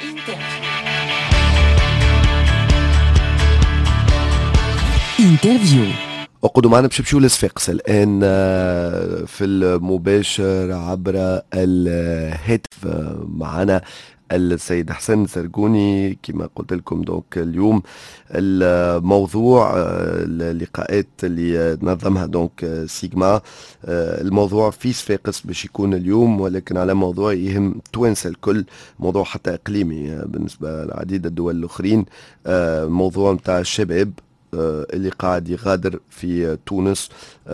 انترفيو. وقودوا معنا بشبشول الصفاقس الآن في المباشر عبر الهاتف. معنا السيد حسن سرقوني كما قلت لكم. دونك اليوم الموضوع اللقاءات اللي نظمها دونك سيجما، الموضوع في صفاقس باش يكون اليوم، ولكن على موضوع يهم توانسة الكل، موضوع حتى إقليمي بالنسبة لعديد الدول الأخرين، موضوع متاع الشباب اللي قاعد يغادر في تونس،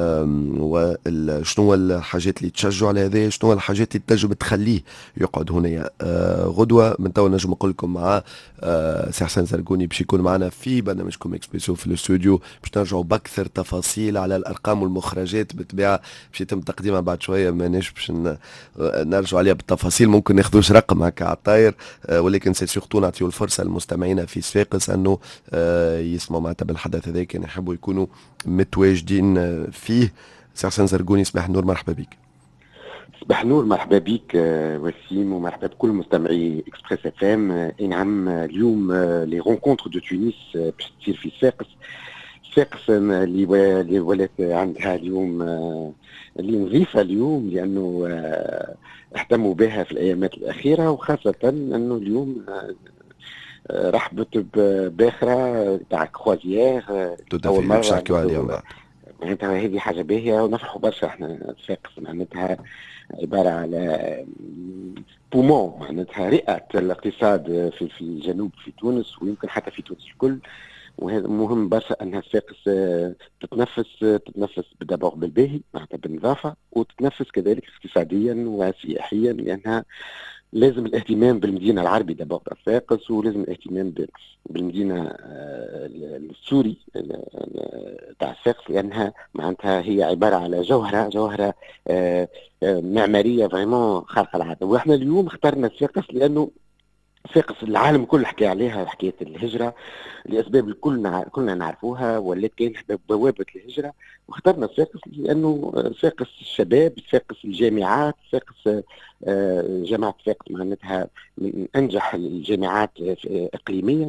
وشنو الحاجات اللي تشجعوا على هذا، شنو الحاجات اللي تنجم تخليه يقعد هنا. غدوة من توا نجم نقول لكم مع سي حسن سرقوني باش يكون معنا في برنامجكم اكسبريسو في الاستوديو، باش نرجعوا باكثر تفاصيل على الارقام والمخرجات. بالطبيعه باش يتم تقديمها بعد شويه، ماناش باش نرجعوا عليها بالتفاصيل، ممكن ناخذوش رقم هكا على الطاير، ولكن سي سورتو نعطيو الفرصه للمستمعين في صفاقس انه يسمعوا معناتها بالحدث هذا، كان يحبوا يكونوا متواجدين فيه. سي حسن سرقوني، صباح النور، مرحبا بك. صباح النور، مرحبا بك وسيم، ومرحبا بكل مستمعي اكسبريس اف ام. اي نعم، اليوم لي رونكونتر دو تونس باش تصير في صفاقس. صفاقس اللي ولات عندها اليوم اللي نظيفه اليوم، لانه اهتموا بها في الايامات الاخيره، وخاصه انه اليوم رحبت بباخره تاع كروازيير اول مره نحكيو عليهم. معناتها هذه حاجه باهيه ونفرحوا برشا. احنا صفاقس معناتها عباره على بومون، معناتها رئه الاقتصاد في الجنوب في تونس، ويمكن حتى في تونس الكل. وهذا مهم برشا انها صفاقس تتنفس دابور بالباهي، معناتها بالنظافه، وتتنفس كذلك اقتصاديا وسياحيا، لانها لازم الاهتمام بالمدينه العربي دابور صفاقس، ولازم الاهتمام بالمدينه السوري تاع صفاقس، لانها معناتها هي عباره على جوهره معماريه فريمون خارقه العاده. واحنا اليوم اخترنا صفاقس لانه صفاقس العالم كل حكى عليها، حكايه الهجره لاسباب كلنا نعرفوها، ولات كاين بوابه الهجره. واخترنا صفاقس لانه صفاقس الشباب، صفاقس الجامعات، صفاقس جامعه صفاقس معناتها من انجح الجامعات اقليميا.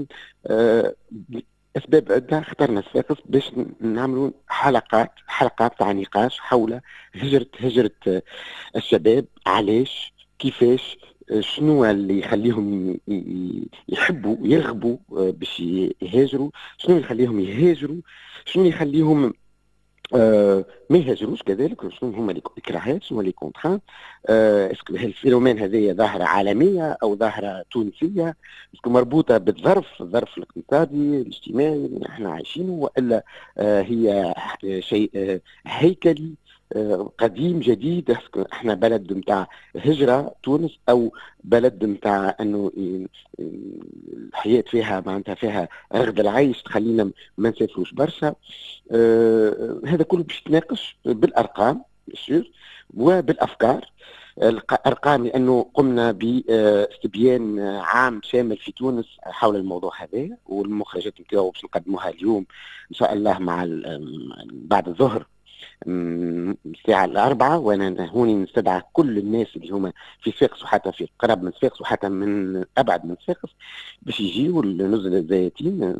اسباب عده اخترنا صفاقس باش نعملوا حلقات تاع نقاش حول هجره الشباب. علاش؟ كيفاش؟ شنو اللي يخليهم يحبوا يرغبوا باش يهاجروا؟ شنو يخليهم يهاجروا؟ شنو يخليهم ما يهاجروش؟ كذلك شنو هما الإكراهات، شنو لي كونتران؟ اسكو الفينومين هذه ظاهرة عالمية أو ظاهرة تونسية؟ اسكو مربوطة بالظرف الاقتصادي الاجتماعي اللي احنا عايشينه، وإلا هي شيء هيكلي قديم جديد؟ احنا بلد متاع هجرة تونس، او بلد متاع انه الحياة فيها معناتها فيها رغد العيش تخلينا ما نسافروش برشا؟ هذا كله باش يتناقش بالارقام وبالافكار. الارقام لانه قمنا باستبيان عام شامل في تونس حول الموضوع هذا، والمخرجات نتاعو باش نقدموها اليوم ان شاء الله مع بعد الظهر الساعة 4. وانا هوني نستدعى كل الناس اللي هما في صفاقس وحتى في قرب من صفاقس وحتى من ابعد من صفاقس باش يجيوا لنزل الزيتين،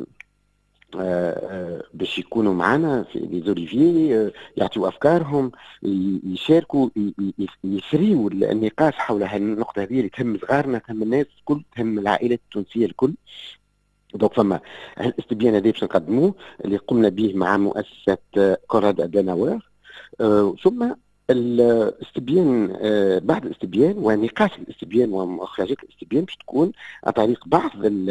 باش يكونوا معنا في ليزوليفي، يعطيوا افكارهم، يشاركوا، يثريوا النقاش حول النقطة هذه اللي تهم صغارنا، تهم الناس الكل، تهم العائلات التونسية الكل. دونك فما الاستبيان هذا باش نقدموه اللي قمنا به مع مؤسسة كونراد أدناور. ثم الاستبيان، بعد الاستبيان ونقاش الاستبيان ومخرجات الاستبيان باش تكون عن طريق بعض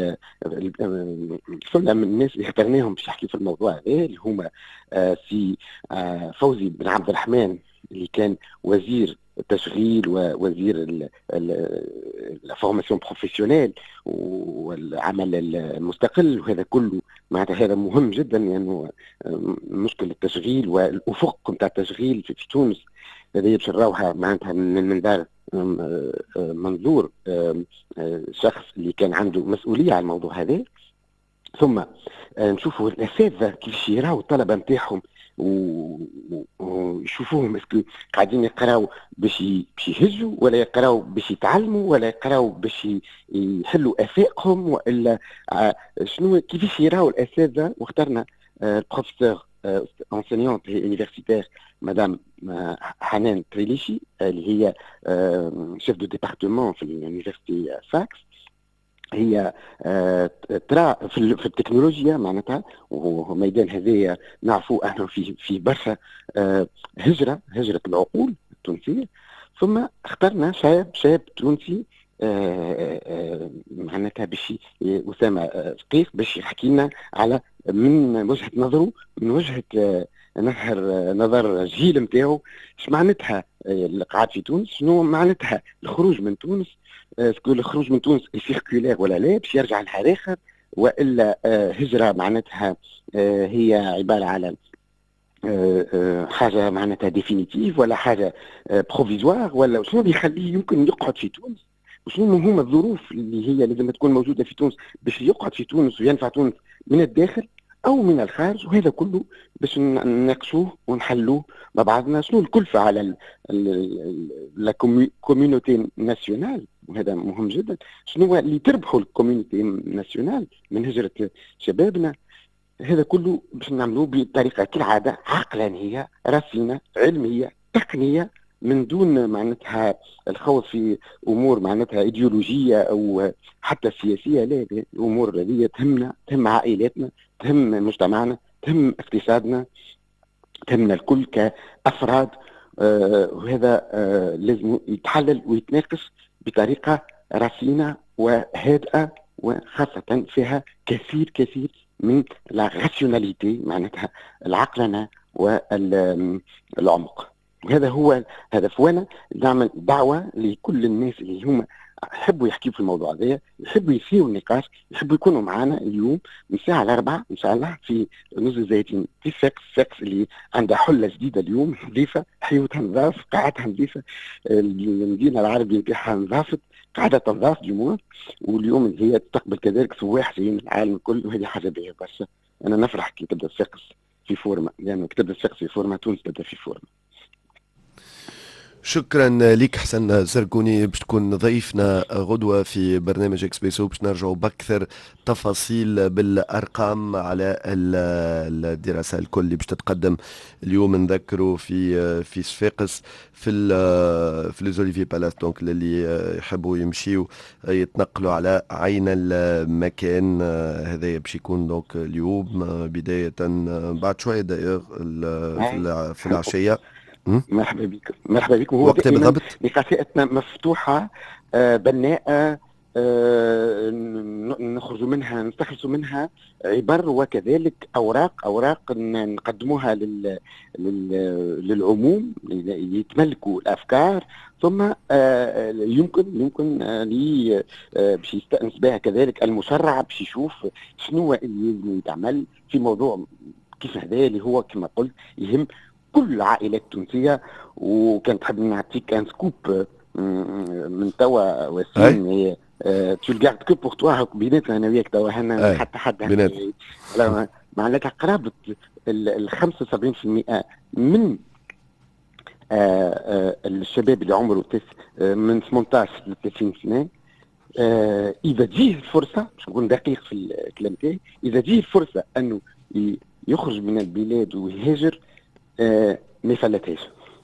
سلة من الناس اللي اخترناهم باش يحكي في الموضوع هذا، اللي هما سي فوزي بن عبد الرحمن اللي كان وزير التشغيل ووزير الفورماسيون بروفيسيونيل والعمل المستقل، وهذا كله معناتها هذا مهم جدا لانه مشكل التشغيل والافق نتاع التشغيل في تونس هذه باش نراوها معناتها من دار منظور شخص اللي كان عنده مسؤوليه على الموضوع هذا. ثم نشوفوا الاساتذه كيفاش يراو الطلبه نتاعهم ويشوفوهم اسكو قاعدين يقراو باش يهزوا، ولا يقراو باش يتعلموا، ولا يقراو باش يحلوا افاقهم، والا شنو كيفاش يراو الاساتذه. واخترنا البروفيسور انسينيونت يونيفرسيتير مدام حنان تريليشي اللي هي شيف دو ديبارتمون في اليونيفرسيتي ساكس. هي ترى في التكنولوجيا معناتها، وميدان هذايا نعرفوا احنا في برشا هجره العقول التونسيه. ثم اخترنا شاب تونسي معناتها باش اسامه فقيق باش يحكي لنا على من وجهه نظره، من وجهه نظر الجيل نتاعو، اش معناتها القعاد في تونس، شنو معناتها الخروج من تونس، اسكو الخروج من تونس سيركولير ولا لا، باش يرجع لها اخر، والا هجره معناتها هي عباره على حاجه معناتها ديفينيتيف، ولا حاجه بروفيزوار، ولا شنو اللي يخليه يمكن يقعد في تونس، وشنو هما الظروف اللي هي لازم تكون موجوده في تونس باش يقعد في تونس وينفع تونس من الداخل او من الخارج. وهذا كله باش نناقشوه ونحلوه مع بعضنا. شنو الكلفه على لا كوميونيتي ناسيونال، وهذا مهم جدا. شنو اللي تربحوا الكوميونيتي ناسيونال من هجره شبابنا. هذا كله باش نعملوه بطريقه كالعاده عقلانيه رصينه علميه تقنيه، من دون معناتها الخوض في امور معناتها ايديولوجيه او حتى سياسيه. لا، الامور هذه تهمنا، تهم عائلاتنا، تهم مجتمعنا، تهم اقتصادنا، تهمنا الكل كافراد. وهذا لازم يتحلل ويتناقش بطريقه رصينه وهادئه، وخاصه فيها كثير من لا راسيوناليتي معناتها العقلنه والعمق. وهذا هو الهدف. وانا نعمل دعوه لكل الناس اللي هم يحبوا يحكيوا في الموضوع هذا، يحبوا يثيروا النقاش، يحبوا يكونوا معنا اليوم من الساعه 4 ان شاء الله في نزل الزيتون في فاكس اللي عندها حله جديده اليوم نظيفه، حيوتها نظاف، قاعتها نظيفه، المدينه العربيه نتاعها نظافت، قاعده تنظاف جمهور. واليوم هي تستقبل كذلك سواح جايين من العالم الكل، وهذه حاجه باهيه برشا. انا نفرح كي تبدا الفاكس في فورمه، لانه كي تبدا الفاكس في فورمه تونس تبدا في فورمه. شكرا لك حسن زرقوني باش تكون ضيفنا غدوة في برنامج اكسبريسو، باش نرجعوا بأكثر تفاصيل بالأرقام على الدراسة الكل اللي باش تتقدم اليوم. نذكروا في صفاقس في ليزوليفي بالاس، دونك اللي يحبوا يمشيوا يتنقلوا على عين المكان هذا باش يكون دونك اليوم بداية بعد شوية دقائق في العشية. مرحبا بكم. هو وقت بالضبط لقاءاتنا مفتوحه بناءه، نخرجوا منها نستخلصوا منها عبر، وكذلك اوراق نقدموها للعموم يتملكوا الافكار. ثم يمكن لي باش يستانس بها كذلك المشرع باش يشوف شنو اللي لازم يتعمل في موضوع كيف هذا اللي هو كما قلت يهم كل العائلات التونسيه. وكانت تحب نعطيك كان سكوب من توا وسيم، تو الجارد كو بور توا بيناتنا انا وياك توا هنا حتى حد معناتها قرابه ال 75% من الشباب اللي عمره من 18 ل 30 سنه، اذا تجيه الفرصه باش نكون دقيق في الكلام تاعي، اذا تجيه الفرصه انه يخرج من البلاد ويهاجر ما يفلتهاش.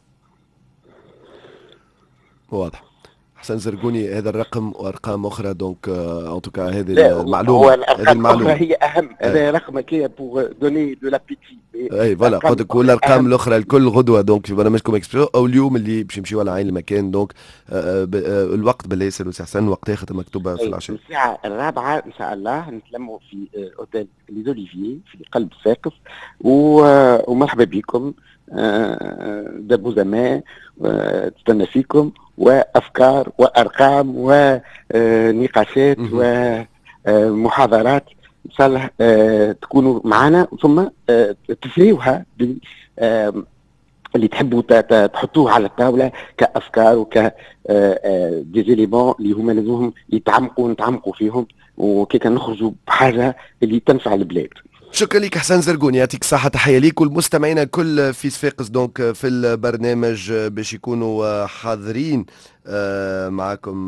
واضح. حسن زرقوني، هذا الرقم وارقام اخرى دونك ان توكا هذه المعلومه، هذه المعلومه هي اهم. هذا رقمك هي بور دوني دو لابيتي. اي فوالا، قلت لك والارقام الاخرى الكل غدوه دونك في برنامجكم اكسبريسو، او اليوم اللي باش نمشيو على عين المكان. دونك الوقت بالله يسر وسي حسن، وقت اخر مكتوبه في العشاء الساعه 4 ان شاء الله نتلموا في اوتيل ليزوليفيي في قلب صفاقس. ومرحبا بكم دابو زمان، تستنى فيكم وافكار وارقام ونقاشات ومحاضرات ان شاء الله تكونوا معنا. ثم تسريوها اللي تحبوا تحطوه على الطاوله كافكار وك ديزيليمون اللي هما لازمهم نتعمقوا فيهم، وكي نخرجوا بحاجه اللي تنفع البلاد. شكرا لك حسن زرقوني، يعطيك الصحة. تحية ليك والمستمعين الكل في صفاقس دونك في البرنامج باش يكونوا حاضرين معكم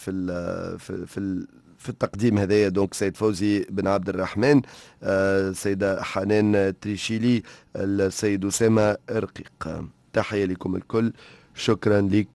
في التقديم هذايا. دونك سيد فوزي بن عبد الرحمن، السيدة حنان تريشيلي، السيد أسامة رقيق. تحية لكم الكل، شكرا لك.